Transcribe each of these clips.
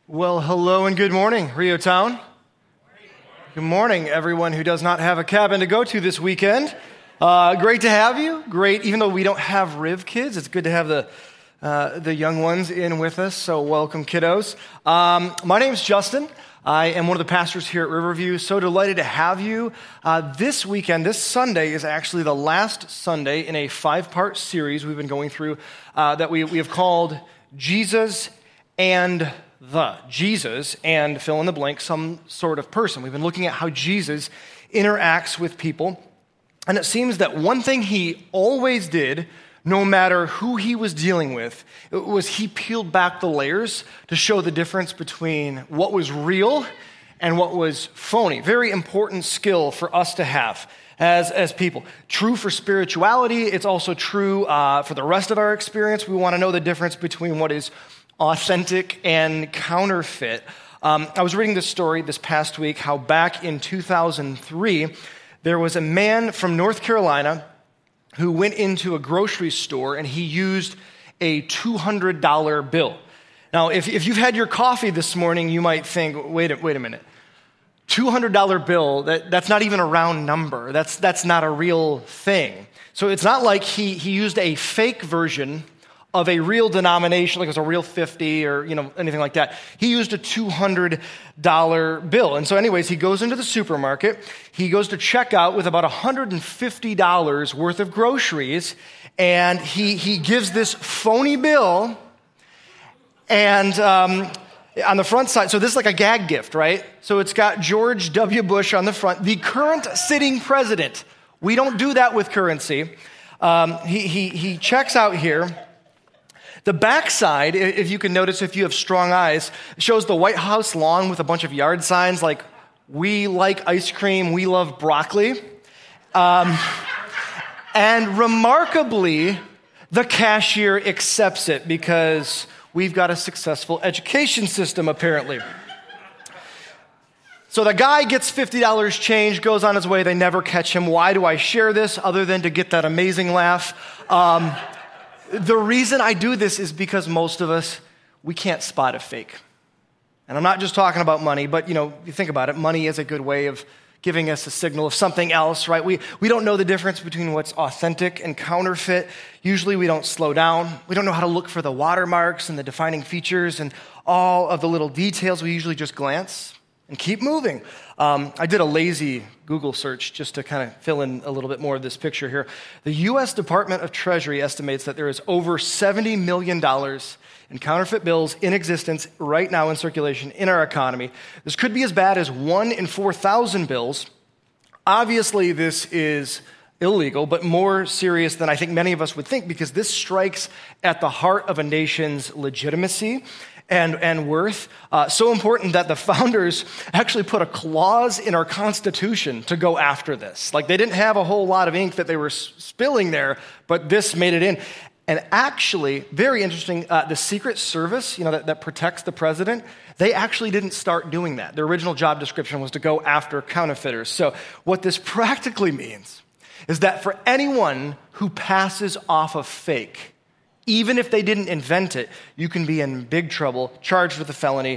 Well, hello and good morning, Rio Town. Good morning, everyone who does not have a cabin to go to this weekend. Great to have you. Great, even though we don't have Riv kids, it's good to have the young ones in with us. So welcome, kiddos. My name's Justin. I am one of the pastors here at Riverview. So delighted to have you. This weekend, this Sunday, is actually the last Sunday in a 5-part series we've been going through that we have called Jesus and fill in the blank, some sort of person. We've been looking at how Jesus interacts with people. And it seems that one thing he always did, no matter who he was dealing with, was he peeled back the layers to show the difference between what was real and what was phony. Very important skill for us to have as people. True for spirituality. It's also true for the rest of our experience. We want to know the difference between what is authentic and counterfeit. I was reading this story this past week, how back in 2003, there was a man from North Carolina who went into a grocery store and he used a $200 bill. Now, if you've had your coffee this morning, you might think, wait a minute. $200 bill, that's not even a round number. That's not a real thing. So it's not like he used a fake version of a real denomination, like it was a real 50 or anything like that. He used a $200 bill. And so anyways, he goes into the supermarket. He goes to check out with about $150 worth of groceries. And he gives this phony bill. And on the front side, so this is like a gag gift, right? So it's got George W. Bush on the front, the current sitting president. We don't do that with currency. He checks out here. The backside, if you can notice, if you have strong eyes, shows the White House lawn with a bunch of yard signs like, we like ice cream, we love broccoli. And remarkably, the cashier accepts it because we've got a successful education system, apparently. So the guy gets $50 change, goes on his way, they never catch him. Why do I share this other than to get that amazing laugh? The reason I do this is because most of us, we can't spot a fake. And I'm not just talking about money, but you think about it, money is a good way of giving us a signal of something else, right? We don't know the difference between what's authentic and counterfeit. Usually we don't slow down. We don't know how to look for the watermarks and the defining features and all of the little details. We usually just glance and keep moving. I did a lazy Google search just to kind of fill in a little bit more of this picture here. The U.S. Department of Treasury estimates that there is over $70 million in counterfeit bills in existence right now in circulation in our economy. This could be as bad as 1 in 4,000 bills. Obviously, this is illegal, but more serious than I think many of us would think, because this strikes at the heart of a nation's legitimacy and worth. So important that the founders actually put a clause in our Constitution to go after this. Like, they didn't have a whole lot of ink that they were spilling there, but this made it in. And actually, very interesting, the Secret Service, that protects the president, they actually didn't start doing that. Their original job description was to go after counterfeiters. So what this practically means is that for anyone who passes off a fake, even if they didn't invent it, you can be in big trouble, charged with a felony.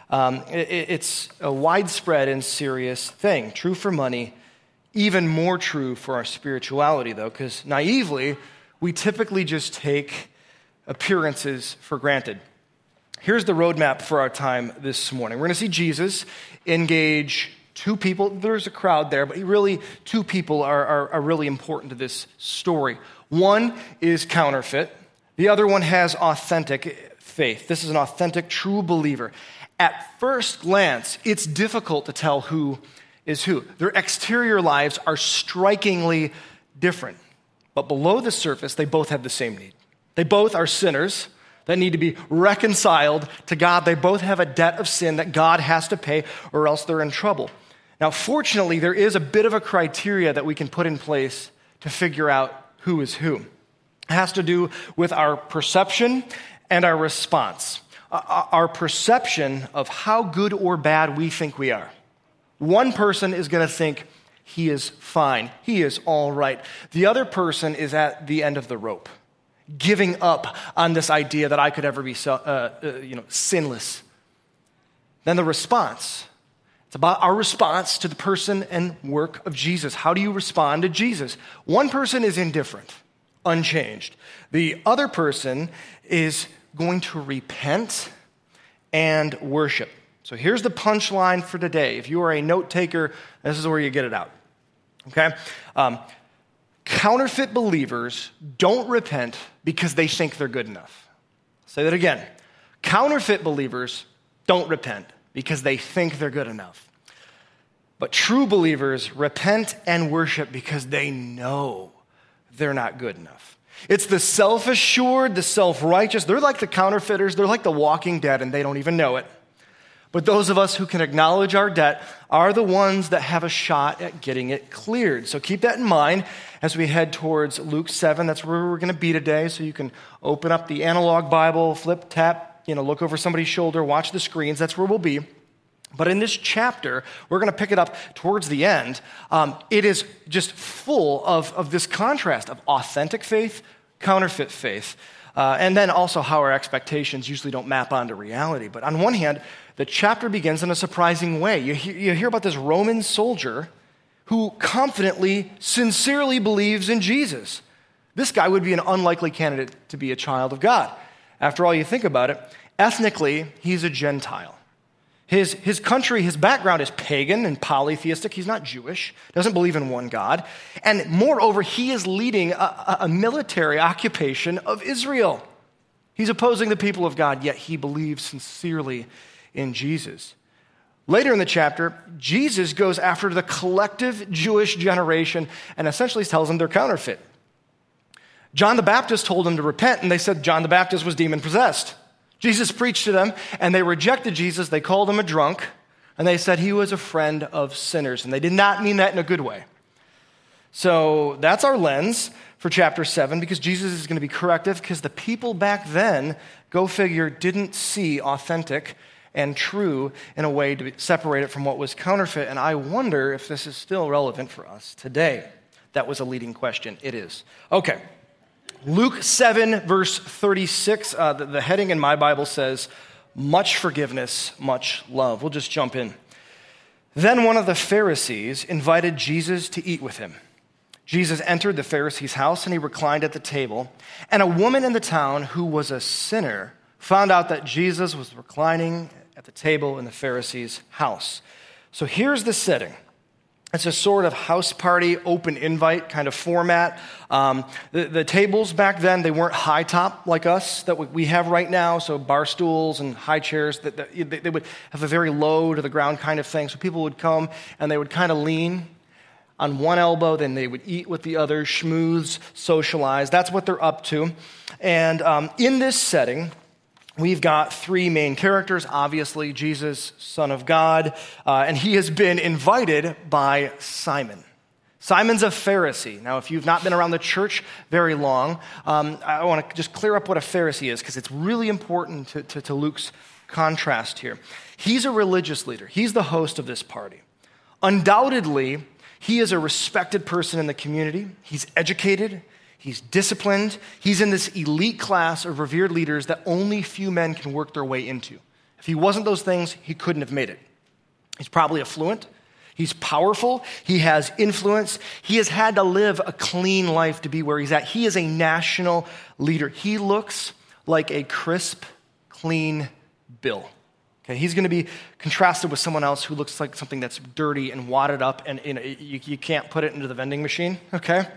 It's a widespread and serious thing. True for money, even more true for our spirituality, though, because naively, we typically just take appearances for granted. Here's the roadmap for our time this morning. We're going to see Jesus engage two people. There's a crowd there, but really two people are really important to this story. One is counterfeit. The other one has authentic faith. This is an authentic, true believer. At first glance, it's difficult to tell who is who. Their exterior lives are strikingly different. But below the surface, they both have the same need. They both are sinners that need to be reconciled to God. They both have a debt of sin that God has to pay, or else they're in trouble. Now, fortunately, there is a bit of a criteria that we can put in place to figure out who is who. It has to do with our perception and our response. Our perception of how good or bad we think we are. One person is going to think he is fine, he is all right. The other person is at the end of the rope, giving up on this idea that I could ever be sinless. Then the response. It's about our response to the person and work of Jesus. How do you respond to Jesus? One person is indifferent, unchanged. The other person is going to repent and worship. So here's the punchline for today. If you are a note taker, this is where you get it out. Okay? Counterfeit believers don't repent because they think they're good enough. I'll say that again. Counterfeit believers don't repent because they think they're good enough. But true believers repent and worship because they know they're not good enough. It's the self-assured, the self-righteous. They're like the counterfeiters. They're like the walking dead, and they don't even know it. But those of us who can acknowledge our debt are the ones that have a shot at getting it cleared. So keep that in mind as we head towards Luke 7. That's where we're going to be today. So you can open up the analog Bible, flip, tap, look over somebody's shoulder, watch the screens. That's where we'll be. But in this chapter, we're going to pick it up towards the end. It is just full of this contrast of authentic faith, counterfeit faith, and then also how our expectations usually don't map onto reality. But on one hand, the chapter begins in a surprising way. You hear about this Roman soldier who confidently, sincerely believes in Jesus. This guy would be an unlikely candidate to be a child of God. After all, you think about it, ethnically, he's a Gentile. His country, his background is pagan and polytheistic. He's not Jewish, doesn't believe in one God. And moreover, he is leading a military occupation of Israel. He's opposing the people of God, yet he believes sincerely in Jesus. Later in the chapter, Jesus goes after the collective Jewish generation and essentially tells them they're counterfeit. John the Baptist told them to repent, and they said John the Baptist was demon-possessed. Jesus preached to them, and they rejected Jesus. They called him a drunk, and they said he was a friend of sinners, and they did not mean that in a good way. So that's our lens for chapter 7, because Jesus is going to be corrective, because the people back then, go figure, didn't see authentic and true in a way to separate it from what was counterfeit, and I wonder if this is still relevant for us today. That was a leading question. It is. Okay. Luke 7, verse 36, the heading in my Bible says, much forgiveness, much love. We'll just jump in. Then one of the Pharisees invited Jesus to eat with him. Jesus entered the Pharisee's house, and he reclined at the table. And a woman in the town who was a sinner found out that Jesus was reclining at the table in the Pharisee's house. So here's the setting. It's a sort of house party, open invite kind of format. The tables back then, they weren't high top like us that we have right now, so bar stools and high chairs. They would have a very low to the ground kind of thing. So people would come and they would kind of lean on one elbow, then they would eat with the other, schmooze, socialize. That's what they're up to. And in this setting, we've got three main characters, obviously, Jesus, Son of God, and he has been invited by Simon. Simon's a Pharisee. Now, if you've not been around the church very long, I want to just clear up what a Pharisee is, because it's really important to Luke's contrast here. He's a religious leader. He's the host of this party. Undoubtedly, he is a respected person in the community. He's educated. He's disciplined. He's in this elite class of revered leaders that only few men can work their way into. If he wasn't those things, he couldn't have made it. He's probably affluent. He's powerful. He has influence. He has had to live a clean life to be where he's at. He is a national leader. He looks like a crisp, clean bill. Okay, he's going to be contrasted with someone else who looks like something that's dirty and wadded up, and you can't put it into the vending machine, okay?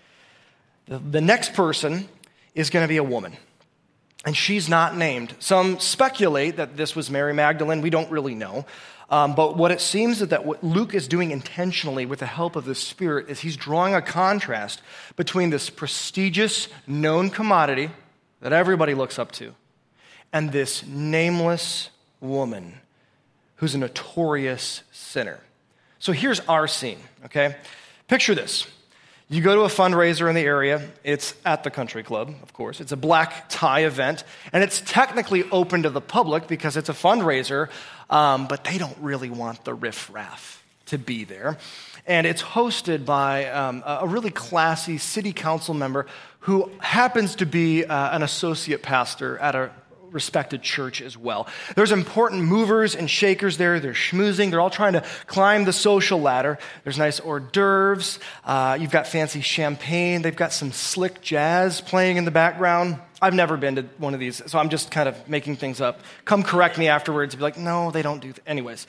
The next person is going to be a woman, and she's not named. Some speculate that this was Mary Magdalene. We don't really know. But what it seems is that what Luke is doing intentionally with the help of the Spirit is he's drawing a contrast between this prestigious, known commodity that everybody looks up to and this nameless woman who's a notorious sinner. So here's our scene, okay? Picture this. You go to a fundraiser in the area. It's at the country club, of course. It's a black tie event, and it's technically open to the public because it's a fundraiser, but they don't really want the riffraff to be there. And it's hosted by a really classy city council member who happens to be an associate pastor at a respected church as well. There's important movers and shakers there. They're schmoozing. They're all trying to climb the social ladder. There's nice hors d'oeuvres. You've got fancy champagne. They've got some slick jazz playing in the background. I've never been to one of these, so I'm just kind of making things up. Come correct me afterwards and be like, no, they don't do that. Anyways.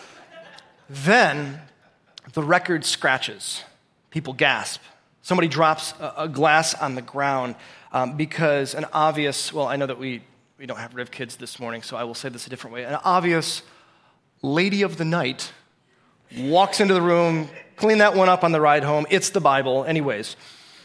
Then the record scratches. People gasp. Somebody drops a glass on the ground because an obvious, well, I know that we don't have Riv kids this morning, so I will say this a different way. An obvious lady of the night walks into the room, clean that one up on the ride home. It's the Bible. Anyways,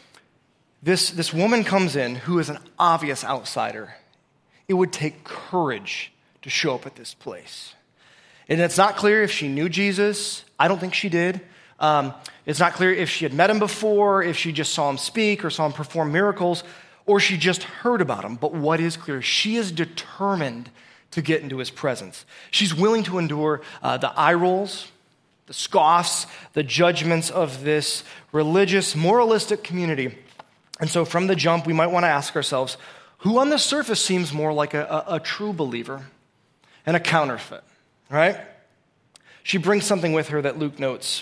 this woman comes in who is an obvious outsider. It would take courage to show up at this place. And it's not clear if she knew Jesus. I don't think she did. It's not clear if she had met him before, if she just saw him speak or saw him perform miracles, or she just heard about him. But what is clear, she is determined to get into his presence. She's willing to endure the eye rolls, the scoffs, the judgments of this religious, moralistic community. And so from the jump, we might want to ask ourselves, who on the surface seems more like a true believer and a counterfeit, right? She brings something with her that Luke notes.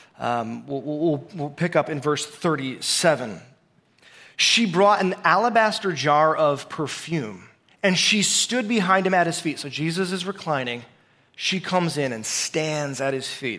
We'll pick up in verse 37. She brought an alabaster jar of perfume, and she stood behind him at his feet. So Jesus is reclining. She comes in and stands at his feet,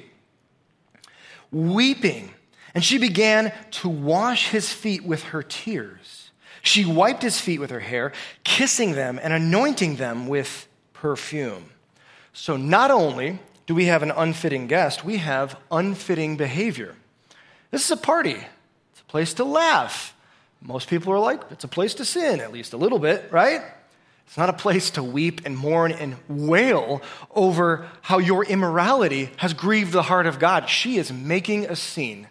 weeping. And she began to wash his feet with her tears. She wiped his feet with her hair, kissing them and anointing them with perfume. So not only do we have an unfitting guest, we have unfitting behavior. This is a party. It's a place to laugh. Most people are like, it's a place to sin, at least a little bit, right? It's not a place to weep and mourn and wail over how your immorality has grieved the heart of God. She is making a scene.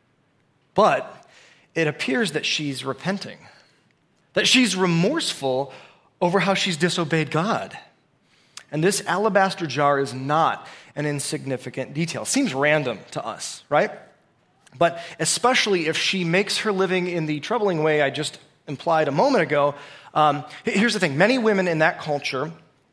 But it appears that she's repenting, that she's remorseful over how she's disobeyed God. And this alabaster jar is not an insignificant detail. Seems random to us, right? But especially if she makes her living in the troubling way I just implied a moment ago. Here's the thing. Many women in that culture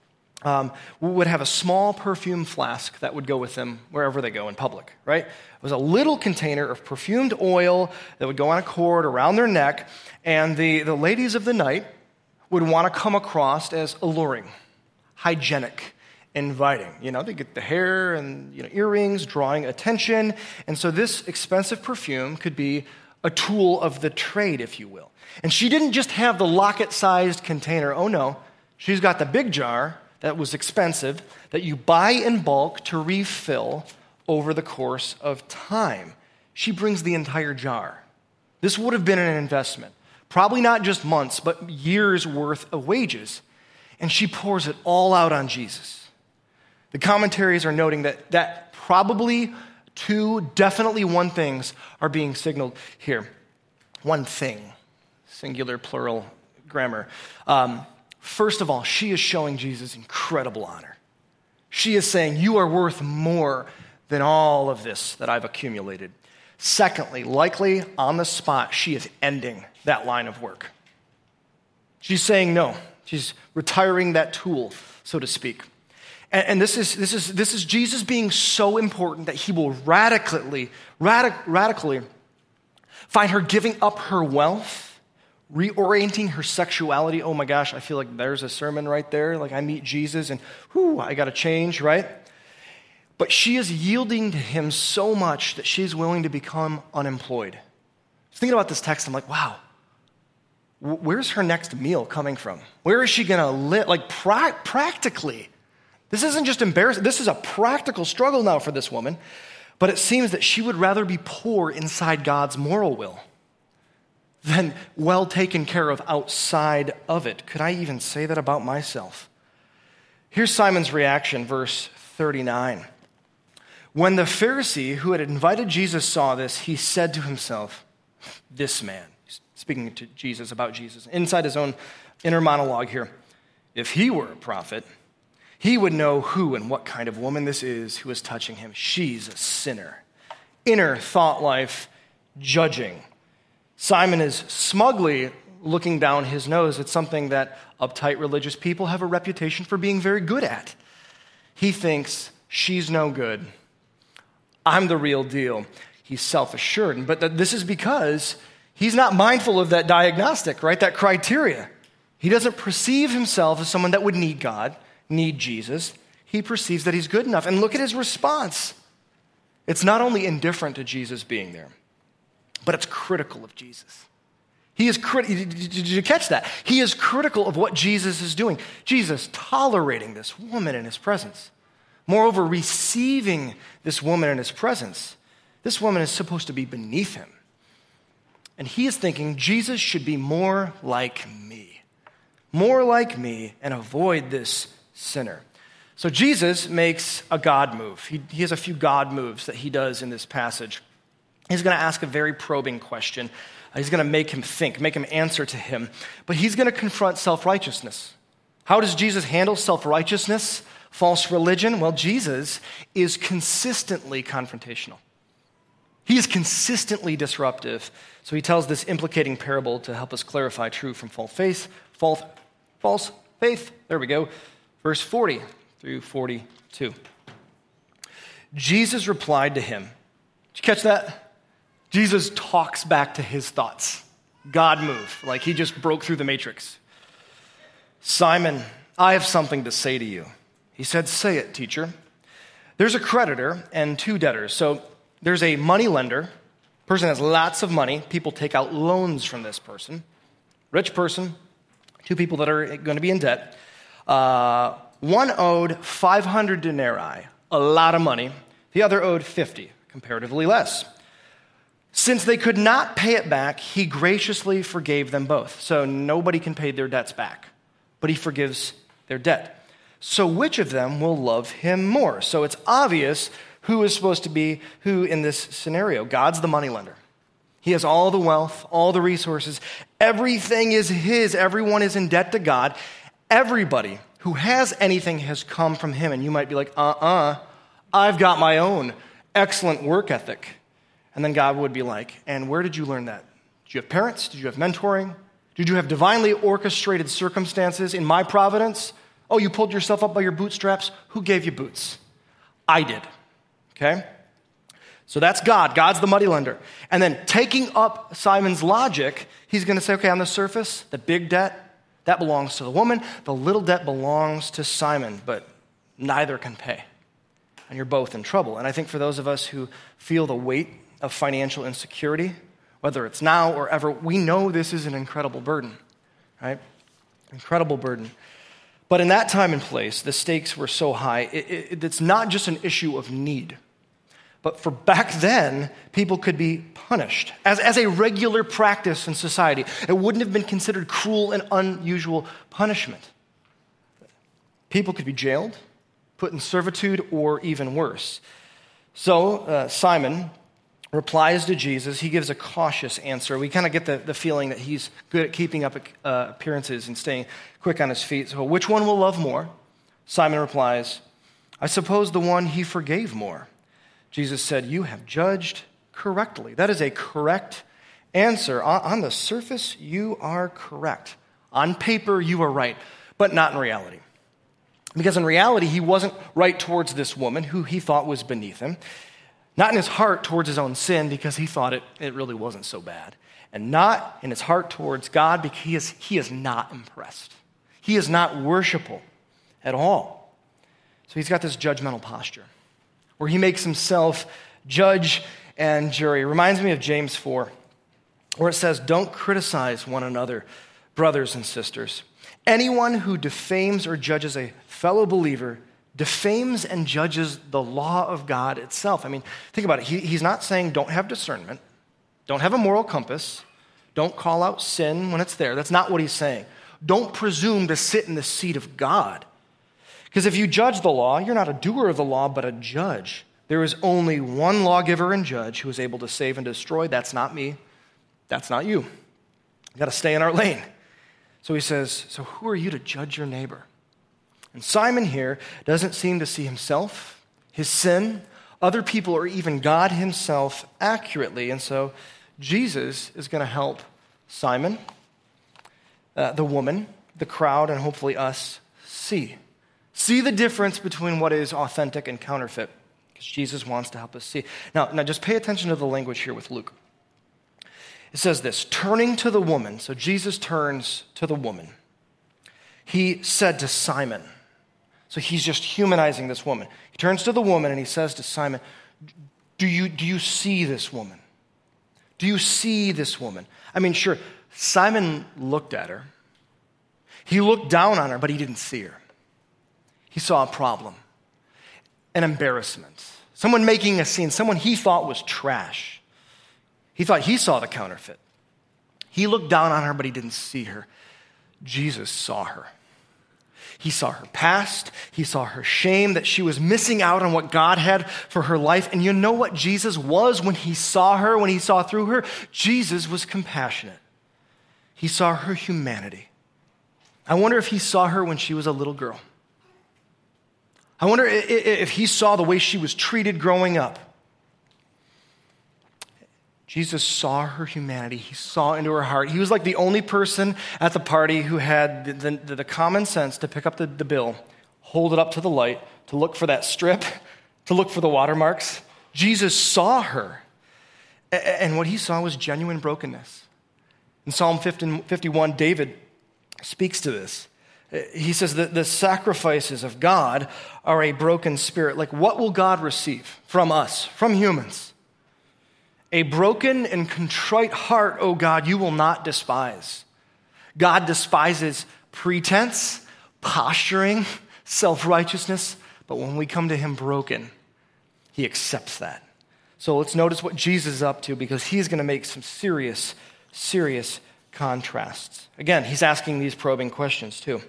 would have a small perfume flask that would go with them wherever they go in public, right? It was a little container of perfumed oil that would go on a cord around their neck, and the ladies of the night would want to come across as alluring, hygienic, inviting. You know, they get the hair and earrings, drawing attention. And so this expensive perfume could be a tool of the trade, if you will. And she didn't just have the locket-sized container. Oh, no. She's got the big jar that was expensive that you buy in bulk to refill over the course of time. She brings the entire jar. This would have been an investment. Probably not just months, but years' worth of wages. And she pours it all out on Jesus. The commentaries are noting that probably two, definitely one things are being signaled here. One thing, singular, plural grammar. First of all, she is showing Jesus incredible honor. She is saying, you are worth more than all of this that I've accumulated. Secondly, likely on the spot, she is ending that line of work. She's saying no. She's retiring that tool, so to speak. And this is Jesus being so important that he will radically find her giving up her wealth, reorienting her sexuality. Oh my gosh, I feel like there's a sermon right there. Like I meet Jesus and I got to change, right? But she is yielding to him so much that she's willing to become unemployed. I was thinking about this text, I'm like, wow, where's her next meal coming from? Where is she going to live? Like practically. This isn't just embarrassing. This is a practical struggle now for this woman. But it seems that she would rather be poor inside God's moral will than well taken care of outside of it. Could I even say that about myself? Here's Simon's reaction, verse 39. When the Pharisee who had invited Jesus saw this, he said to himself, this man, speaking to Jesus about Jesus, inside his own inner monologue here, if he were a prophet, he would know who and what kind of woman this is who is touching him. She's a sinner. Inner thought life, judging. Simon is smugly looking down his nose at something that uptight religious people have a reputation for being very good at. He thinks, she's no good. I'm the real deal. He's self-assured. But this is because he's not mindful of that diagnostic, right? That criteria. He doesn't perceive himself as someone that would need God, need Jesus. He perceives that he's good enough. And look at his response. It's not only indifferent to Jesus being there, but it's critical of Jesus. Did you catch that? He is critical of what Jesus is doing. Jesus tolerating this woman in his presence. Moreover, receiving this woman in his presence. This woman is supposed to be beneath him. And he is thinking, Jesus should be more like me. More like me and avoid this sinner. So Jesus makes a God move. He has a few God moves that he does in this passage. He's going to ask a very probing question. He's going to make him think, make him answer to him. But he's going to confront self-righteousness. How does Jesus handle self-righteousness, false religion? Well, Jesus is consistently confrontational. He is consistently disruptive. So he tells this implicating parable to help us clarify true from false faith. There we go. Verse 40 through 42. Jesus replied to him. Did you catch that? Jesus talks back to his thoughts. God move, like he just broke through the matrix. Simon, I have something to say to you. He said, say it, teacher. There's a creditor and two debtors. So there's a money lender. Person has lots of money. People take out loans from this person. Rich person, two people that are going to be in debt. One owed 500 denarii, a lot of money. The other owed 50, comparatively less. Since they could not pay it back, he graciously forgave them both. So nobody can pay their debts back, but he forgives their debt. So which of them will love him more? So it's obvious who is supposed to be who in this scenario. God's the moneylender. He has all the wealth, all the resources. Everything is his. Everyone is in debt to God. Everybody who has anything has come from him. And you might be like, I've got my own excellent work ethic. And then God would be like, and where did you learn that? Did you have parents? Did you have mentoring? Did you have divinely orchestrated circumstances in my providence? Oh, you pulled yourself up by your bootstraps? Who gave you boots? I did. Okay? So that's God. God's the moneylender. And then taking up Simon's logic, he's going to say, okay, on the surface, the big debt, that belongs to the woman. The little debt belongs to Simon, but neither can pay. And you're both in trouble. And I think for those of us who feel the weight of financial insecurity, whether it's now or ever, we know this is an incredible burden, right? Incredible burden. But in that time and place, the stakes were so high, it's not just an issue of need. But for back then, people could be punished as a regular practice in society. It wouldn't have been considered cruel and unusual punishment. People could be jailed, put in servitude, or even worse. So Simon replies to Jesus. He gives a cautious answer. We kind of get the feeling that he's good at keeping up appearances and staying quick on his feet. So which one will love more? Simon replies, I suppose the one he forgave more. Jesus said, you have judged correctly. That is a correct answer. On the surface, you are correct. On paper, you are right, but not in reality. Because in reality, he wasn't right towards this woman who he thought was beneath him. Not in his heart towards his own sin because he thought it really wasn't so bad. And not in his heart towards God because he is not impressed. He is not worshipful at all. So he's got this judgmental posture where he makes himself judge and jury. It reminds me of James 4, where it says, don't criticize one another, brothers and sisters. Anyone who defames or judges a fellow believer defames and judges the law of God itself. I mean, think about it. He's not saying don't have discernment, don't have a moral compass, don't call out sin when it's there. That's not what he's saying. Don't presume to sit in the seat of God. Because if you judge the law, you're not a doer of the law, but a judge. There is only one lawgiver and judge who is able to save and destroy. That's not me. That's not you. You got to stay in our lane. So he says, so who are you to judge your neighbor? And Simon here doesn't seem to see himself, his sin, other people, or even God himself accurately. And so Jesus is going to help Simon the woman, the crowd, and hopefully us see. See the difference between what is authentic and counterfeit, because Jesus wants to help us see. Now just pay attention to the language here with Luke. It says this, turning to the woman, so Jesus turns to the woman. He said to Simon, so he's just humanizing this woman. He turns to the woman and he says to Simon, do you see this woman? Do you see this woman? I mean, sure, Simon looked at her. He looked down on her, but he didn't see her. He saw a problem, an embarrassment, someone making a scene, someone he thought was trash. He thought he saw the counterfeit. He looked down on her, but he didn't see her. Jesus saw her. He saw her past. He saw her shame that she was missing out on what God had for her life. And you know what Jesus was when he saw her, when he saw through her? Jesus was compassionate. He saw her humanity. I wonder if he saw her when she was a little girl. I wonder if he saw the way she was treated growing up. Jesus saw her humanity. He saw into her heart. He was like the only person at the party who had the common sense to pick up the bill, hold it up to the light, to look for that strip, to look for the watermarks. Jesus saw her. And what he saw was genuine brokenness. In Psalm 51, David speaks to this. He says that the sacrifices of God are a broken spirit. Like, what will God receive from us, from humans? A broken and contrite heart, O God, you will not despise. God despises pretense, posturing, self-righteousness, but when we come to him broken, he accepts that. So let's notice what Jesus is up to, because he's going to make some serious contrasts. Again, he's asking these probing questions too.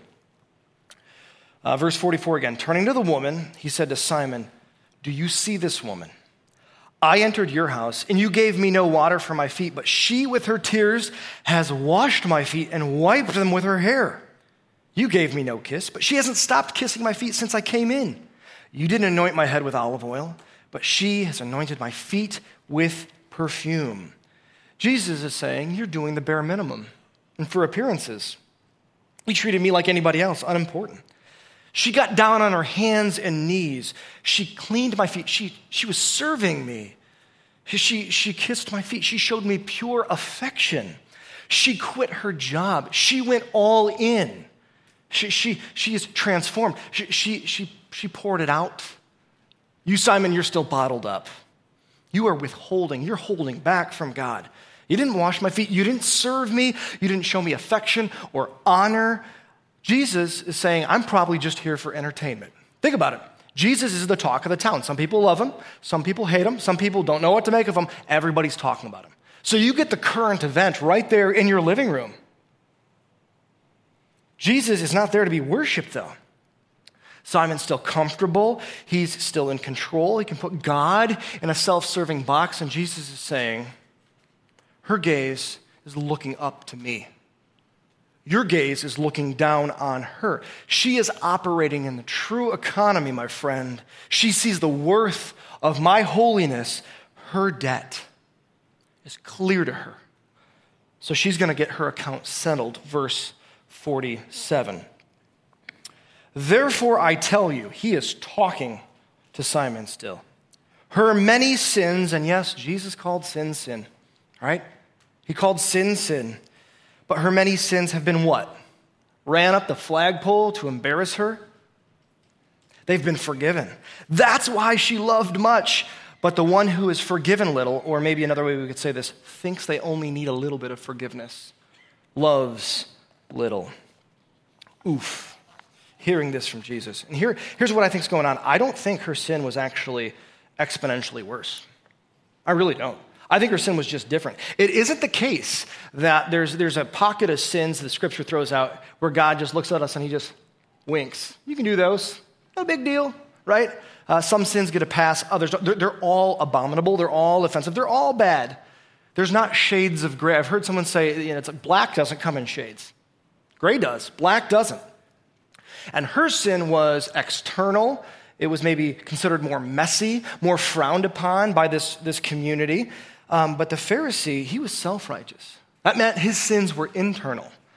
Verse 44 again, turning to the woman, he said to Simon, do you see this woman? I entered your house, and you gave me no water for my feet, but she with her tears has washed my feet and wiped them with her hair. You gave me no kiss, but she hasn't stopped kissing my feet since I came in. You didn't anoint my head with olive oil, but she has anointed my feet with perfume. Jesus is saying, you're doing the bare minimum. And for appearances, you treated me like anybody else, unimportant. She got down on her hands and knees. She cleaned my feet. She was serving me. She kissed my feet. She showed me pure affection. She quit her job. She went all in. She is transformed. She poured it out. You, Simon, you're still bottled up. You are withholding. You're holding back from God. You didn't wash my feet. You didn't serve me. You didn't show me affection or honor. Jesus is saying, I'm probably just here for entertainment. Think about it. Jesus is the talk of the town. Some people love him. Some people hate him. Some people don't know what to make of him. Everybody's talking about him. So you get the current event right there in your living room. Jesus is not there to be worshiped, though. Simon's still comfortable. He's still in control. He can put God in a self-serving box. And Jesus is saying, her gaze is looking up to me. Your gaze is looking down on her. She is operating in the true economy, my friend. She sees the worth of my holiness. Her debt is clear to her. So she's going to get her account settled. Verse 47. Therefore, I tell you, he is talking to Simon still. Her many sins, and yes, Jesus called sin, sin, right? He called sin, sin. But her many sins have been what? Ran up the flagpole to embarrass her? They've been forgiven. That's why she loved much. But the one who is forgiven little, or maybe another way we could say this, thinks they only need a little bit of forgiveness, loves little. Oof. Hearing this from Jesus. And here's what I think is going on. I don't think her sin was actually exponentially worse. I really don't. I think her sin was just different. It isn't the case that there's a pocket of sins the scripture throws out where God just looks at us and he just winks. You can do those. No big deal, right? Some sins get a pass, others don't. They're all abominable. They're all offensive. They're all bad. There's not shades of gray. I've heard someone say, it's like black doesn't come in shades. Gray does. Black doesn't. And her sin was external. It was maybe considered more messy, more frowned upon by this community. But the Pharisee, he was self-righteous. That meant his sins were internal.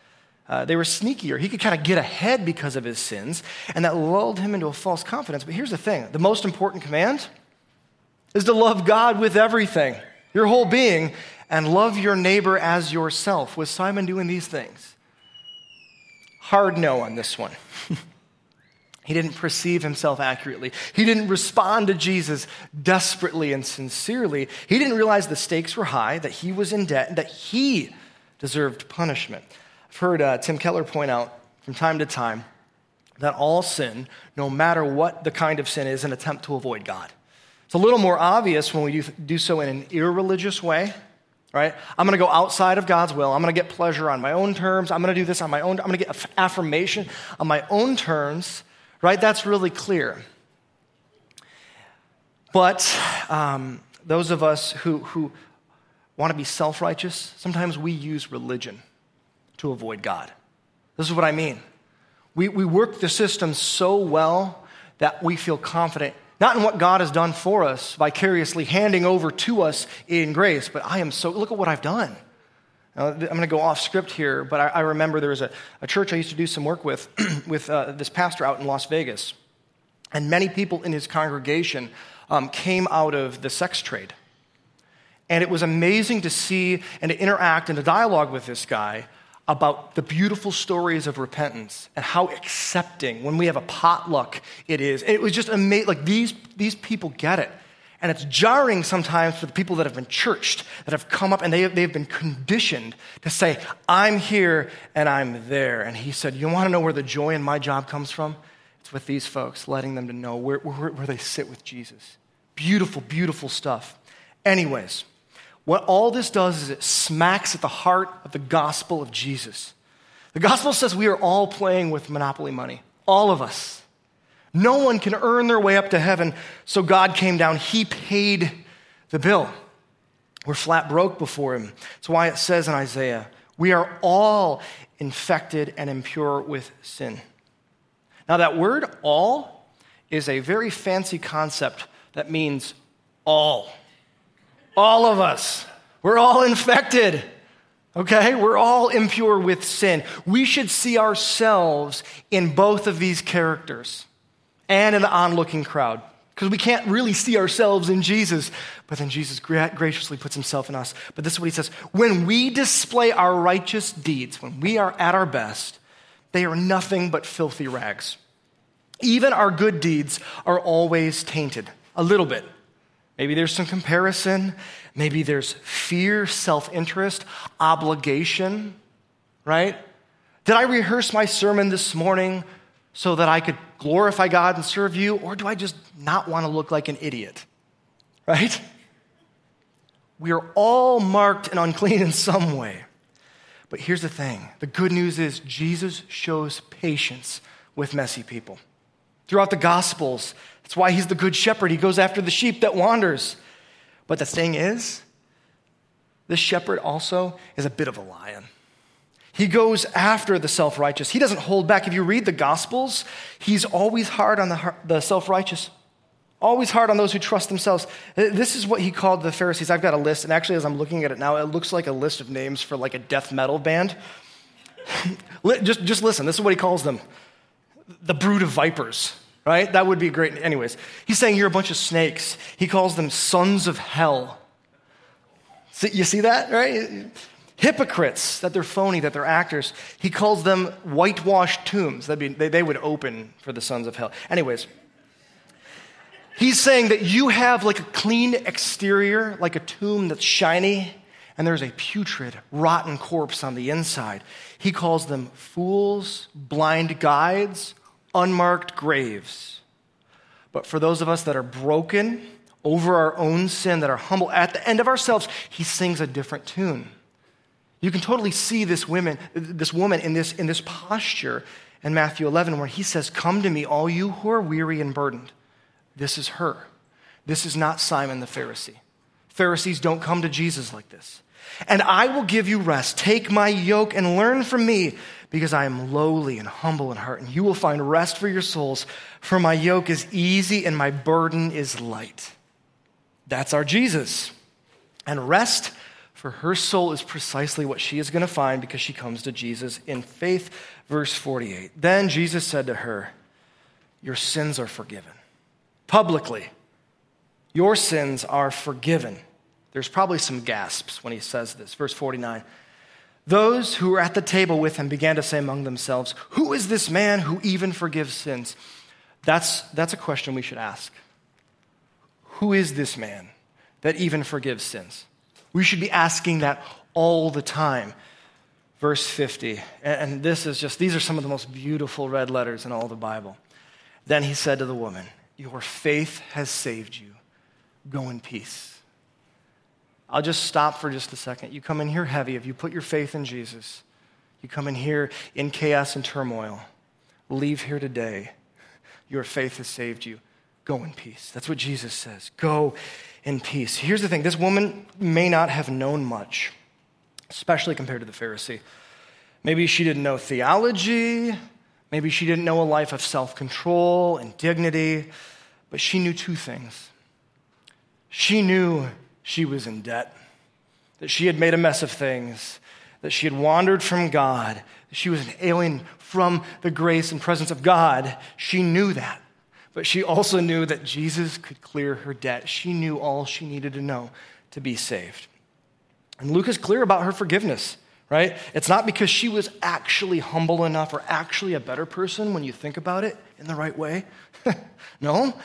They were sneakier. He could kind of get ahead because of his sins, and that lulled him into a false confidence. But here's the thing. The most important command is to love God with everything, your whole being, and love your neighbor as yourself. Was Simon doing these things? Hard no on this one. He didn't perceive himself accurately. He didn't respond to Jesus desperately and sincerely. He didn't realize the stakes were high, that he was in debt, and that he deserved punishment. I've heard Tim Keller point out from time to time that all sin, no matter what the kind of sin, is an attempt to avoid God. It's a little more obvious when we do so in an irreligious way, right? I'm going to go outside of God's will. I'm going to get pleasure on my own terms. I'm going to do this on my own. I'm going to get affirmation on my own terms. Right? That's really clear. But those of us who want to be self-righteous, sometimes we use religion to avoid God. This is what I mean. We work the system so well that we feel confident, not in what God has done for us, vicariously handing over to us in grace, but look at what I've done. Now, I'm going to go off script here, but I remember there was a church I used to do some work with, with this pastor out in Las Vegas. And many people in his congregation came out of the sex trade. And it was amazing to see and to interact and to dialogue with this guy about the beautiful stories of repentance and how accepting, when we have a potluck, it is. And it was just amazing. Like these people get it. And it's jarring sometimes for the people that have been churched, that have come up, and they've been conditioned to say, I'm here and I'm there. And he said, you want to know where the joy in my job comes from? It's with these folks, letting them to know where they sit with Jesus. Beautiful, beautiful stuff. Anyways, what all this does is it smacks at the heart of the gospel of Jesus. The gospel says we are all playing with monopoly money, all of us. No one can earn their way up to heaven, so God came down. He paid the bill. We're flat broke before him. That's why it says in Isaiah, we are all infected and impure with sin. Now that word all is a very fancy concept that means all. All of us. We're all infected. Okay? We're all impure with sin. We should see ourselves in both of these characters and in the onlooking crowd, because we can't really see ourselves in Jesus, but then Jesus graciously puts himself in us. But this is what he says: when we display our righteous deeds, when we are at our best, they are nothing but filthy rags. Even our good deeds are always tainted, a little bit. Maybe there's some comparison, maybe there's fear, self-interest, obligation, right? Did I rehearse my sermon this morning so that I could glorify God and serve you, or do I just not want to look like an idiot, right? We are all marked and unclean in some way. But here's the thing. The good news is Jesus shows patience with messy people. Throughout the Gospels, that's why he's the good shepherd. He goes after the sheep that wanders. But the thing is, this shepherd also is a bit of a lion. He goes after the self-righteous. He doesn't hold back. If you read the Gospels, he's always hard on the self-righteous, always hard on those who trust themselves. This is what he called the Pharisees. I've got a list, and actually as I'm looking at it now, it looks like a list of names for like a death metal band. just listen. This is what he calls them. The brood of vipers, right? That would be great. Anyways, he's saying you're a bunch of snakes. He calls them sons of hell. You see that, right? Hypocrites, that they're phony, that they're actors. He calls them whitewashed tombs. They would open for the sons of hell. Anyways, he's saying that you have like a clean exterior, like a tomb that's shiny, and there's a putrid, rotten corpse on the inside. He calls them fools, blind guides, unmarked graves. But for those of us that are broken over our own sin, that are humble at the end of ourselves, he sings a different tune. You can totally see this woman in this posture in Matthew 11, where he says, "Come to me, all you who are weary and burdened." This is her. This is not Simon the Pharisee. Pharisees don't come to Jesus like this. "And I will give you rest. Take my yoke and learn from me, because I am lowly and humble in heart, and you will find rest for your souls. For my yoke is easy and my burden is light." That's our Jesus. And rest For her soul is precisely what she is going to find because she comes to Jesus in faith. Verse 48. Then Jesus said to her, your sins are forgiven. Publicly, your sins are forgiven. There's probably some gasps when he says this. Verse 49. Those who were at the table with him began to say among themselves, who is this man who even forgives sins? That's a question we should ask. Who is this man that even forgives sins? We should be asking that all the time. Verse 50, and these are some of the most beautiful red letters in all the Bible. Then he said to the woman, your faith has saved you. Go in peace. I'll just stop for just a second. You come in here heavy. If you put your faith in Jesus, you come in here in chaos and turmoil. Leave here today. Your faith has saved you. Go in peace. That's what Jesus says. Go in peace. Here's the thing. This woman may not have known much, especially compared to the Pharisee. Maybe she didn't know theology. Maybe she didn't know a life of self-control and dignity. But she knew two things. She knew she was in debt, that she had made a mess of things, that she had wandered from God, that she was an alien from the grace and presence of God. She knew that. But she also knew that Jesus could clear her debt. She knew all she needed to know to be saved. And Luke is clear about her forgiveness, right? It's not because she was actually humble enough or actually a better person when you think about it in the right way. No.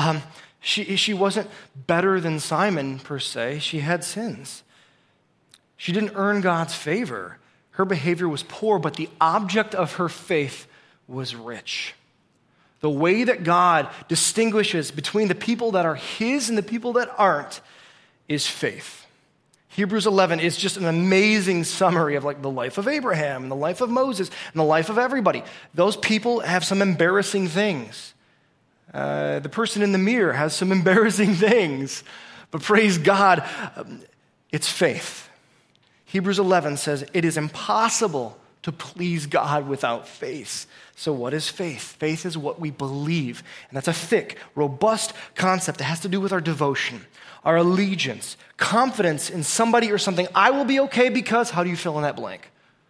She wasn't better than Simon, per se. She had sins. She didn't earn God's favor. Her behavior was poor, but the object of her faith was rich. The way that God distinguishes between the people that are his and the people that aren't is faith. Hebrews 11 is just an amazing summary of like the life of Abraham and the life of Moses and the life of everybody. Those people have some embarrassing things. The person in the mirror has some embarrassing things. But praise God, it's faith. Hebrews 11 says it is impossible to please God without faith. So what is faith? Faith is what we believe. And that's a thick, robust concept. It has to do with our devotion, our allegiance, confidence in somebody or something. I will be okay because, how do you fill in that blank?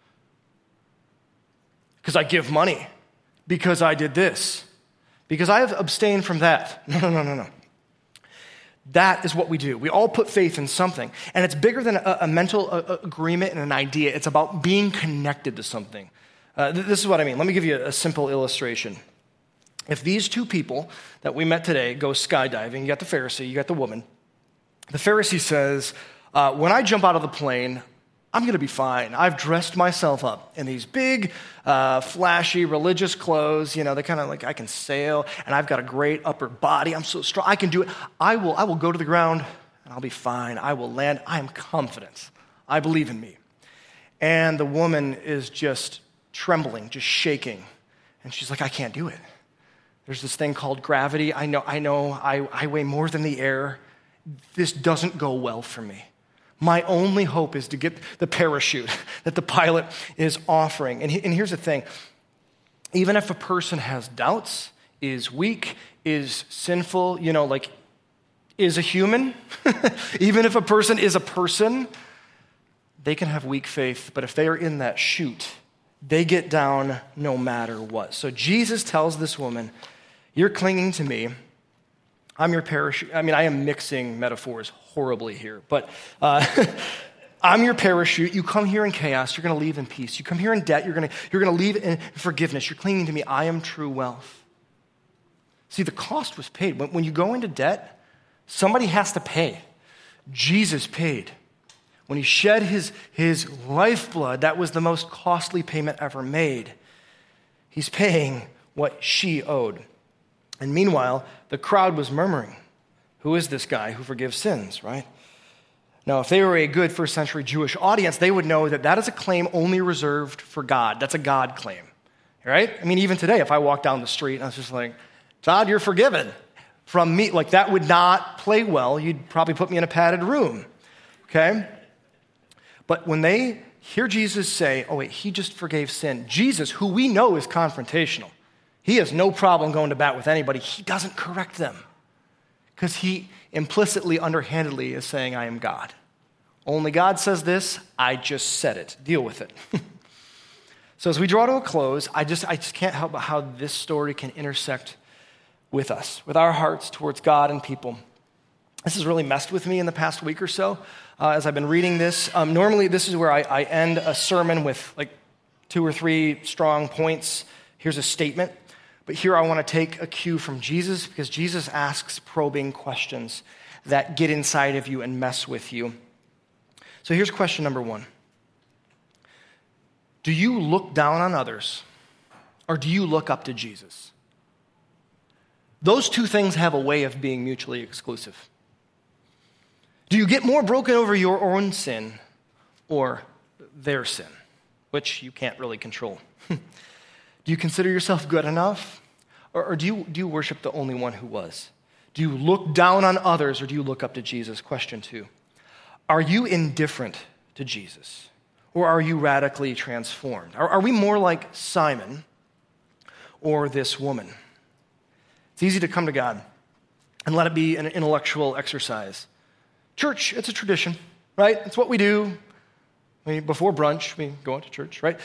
Because I give money. Because I did this. Because I have abstained from that. No. That is what we do. We all put faith in something. And it's bigger than a mental agreement and an idea. It's about being connected to something. This is what I mean. Let me give you a simple illustration. If these two people that we met today go skydiving, you got the Pharisee, you got the woman. The Pharisee says, when I jump out of the plane, I'm going to be fine. I've dressed myself up in these big, flashy, religious clothes. You know, they kind of like, I can sail, and I've got a great upper body. I'm so strong. I can do it. I will go to the ground, and I'll be fine. I will land. I am confident. I believe in me. And the woman is just trembling, just shaking. And she's like, I can't do it. There's this thing called gravity. I know. I weigh more than the air. This doesn't go well for me. My only hope is to get the parachute that the pilot is offering. And here's the thing. Even if a person has doubts, is weak, is sinful, is a human, even if a person is a person, they can have weak faith. But if they are in that chute, they get down no matter what. So Jesus tells this woman, you're clinging to me. I'm your parachute. I mean, I am mixing metaphors horribly here, but I'm your parachute. You come here in chaos, you're going to leave in peace. You come here in debt, you're going to leave in forgiveness. You're clinging to me. I am true wealth. See, the cost was paid. When you go into debt, somebody has to pay. Jesus paid. When he shed his lifeblood, that was the most costly payment ever made. He's paying what she owed. And meanwhile, the crowd was murmuring, who is this guy who forgives sins, right? Now, if they were a good first century Jewish audience, they would know that is a claim only reserved for God. That's a God claim, right? I mean, even today, if I walk down the street and I was just like, Todd, you're forgiven from me, like that would not play well. You'd probably put me in a padded room, okay? But when they hear Jesus say, oh wait, he just forgave sin, Jesus, who we know is confrontational, he has no problem going to bat with anybody. He doesn't correct them because he implicitly, underhandedly is saying, I am God. Only God says this. I just said it. Deal with it. So as we draw to a close, I just can't help but how this story can intersect with us, with our hearts towards God and people. This has really messed with me in the past week or so as I've been reading this. Normally, this is where I end a sermon with like 2 or 3 strong points. Here's a statement. But here I want to take a cue from Jesus because Jesus asks probing questions that get inside of you and mess with you. So here's question number 1. Do you look down on others or do you look up to Jesus? Those two things have a way of being mutually exclusive. Do you get more broken over your own sin or their sin, which you can't really control? Do you consider yourself good enough? Or do you worship the only one who was? Do you look down on others or do you look up to Jesus? Question 2. Are you indifferent to Jesus or are you radically transformed? Are we more like Simon or this woman? It's easy to come to God and let it be an intellectual exercise. Church, it's a tradition, right? It's what we do. Before brunch, we go out to church, right?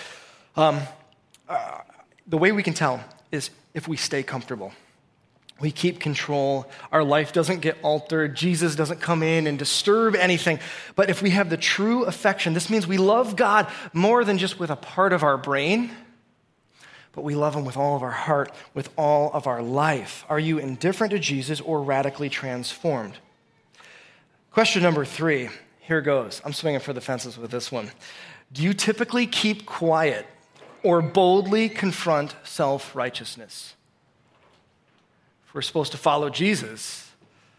The way we can tell is if we stay comfortable. We keep control. Our life doesn't get altered. Jesus doesn't come in and disturb anything. But if we have the true affection, this means we love God more than just with a part of our brain, but we love him with all of our heart, with all of our life. Are you indifferent to Jesus or radically transformed? Question number 3, here goes. I'm swinging for the fences with this one. Do you typically keep quiet or boldly confront self-righteousness? If we're supposed to follow Jesus,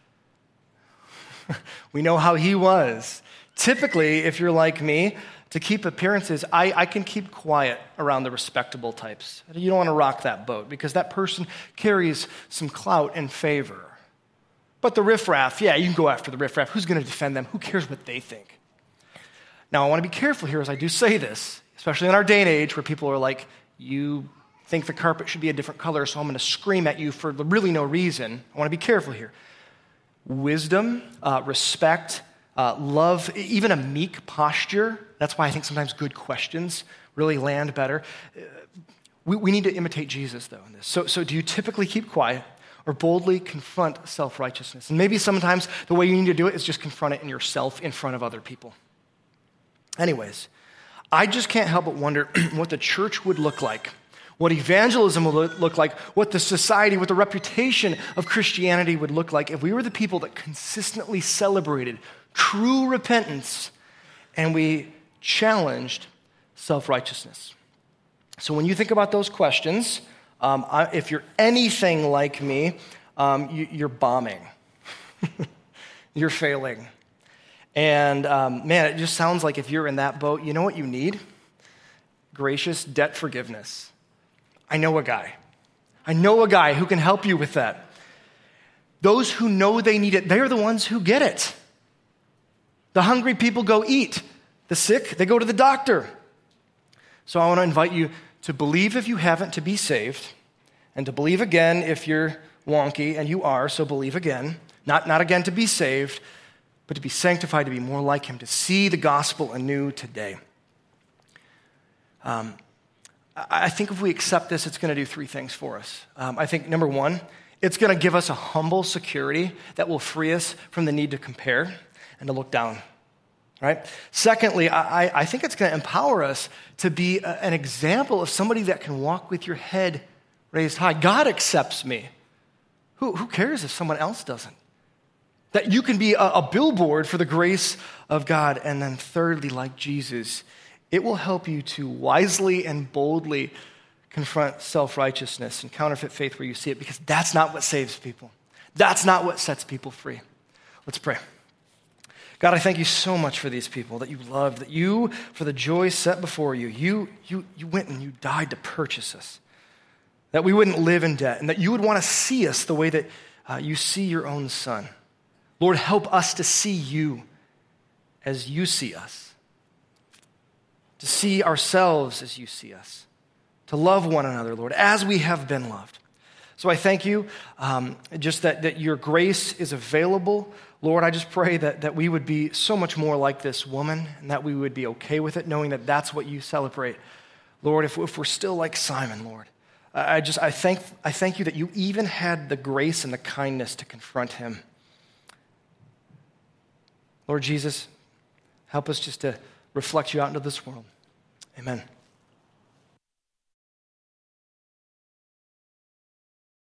we know how he was. Typically, if you're like me, to keep appearances, I can keep quiet around the respectable types. You don't want to rock that boat because that person carries some clout and favor. But the riffraff, yeah, you can go after the riffraff. Who's going to defend them? Who cares what they think? Now, I want to be careful here as I do say this, especially in our day and age where people are like, you think the carpet should be a different color, so I'm going to scream at you for really no reason. I want to be careful here. Wisdom, respect, love, even a meek posture. That's why I think sometimes good questions really land better. We need to imitate Jesus, though, in this. So do you typically keep quiet or boldly confront self-righteousness? And maybe sometimes the way you need to do it is just confront it in yourself in front of other people. Anyways, I just can't help but wonder what the church would look like, what evangelism would look like, what the society, what the reputation of Christianity would look like if we were the people that consistently celebrated true repentance and we challenged self-righteousness. So when you think about those questions, if you're anything like me, you're bombing. You're failing. And man, it just sounds like if you're in that boat, you know what you need? Gracious debt forgiveness. I know a guy who can help you with that. Those who know they need it, they're the ones who get it. The hungry people go eat. The sick, they go to the doctor. So I want to invite you to believe if you haven't to be saved, and to believe again if you're wonky, and you are, so believe again. Not again to be saved, but to be sanctified, to be more like him, to see the gospel anew today. I think if we accept this, it's going to do 3 things for us. I think, number 1, it's going to give us a humble security that will free us from the need to compare and to look down. Right? Secondly, I think it's going to empower us to be an example of somebody that can walk with your head raised high. God accepts me. Who cares if someone else doesn't? That you can be a billboard for the grace of God. And then thirdly, like Jesus, it will help you to wisely and boldly confront self-righteousness and counterfeit faith where you see it, because that's not what saves people. That's not what sets people free. Let's pray. God, I thank you so much for these people that you loved, that you, for the joy set before you, you went and you died to purchase us, that we wouldn't live in debt, and that you would want to see us the way that you see your own son. Lord, help us to see you as you see us, to see ourselves as you see us, to love one another, Lord, as we have been loved. So I thank you just that your grace is available. Lord, I just pray that we would be so much more like this woman and that we would be okay with it, knowing that that's what you celebrate. Lord, if we're still like Simon, Lord, I thank you that you even had the grace and the kindness to confront him. Lord Jesus, help us just to reflect you out into this world. Amen.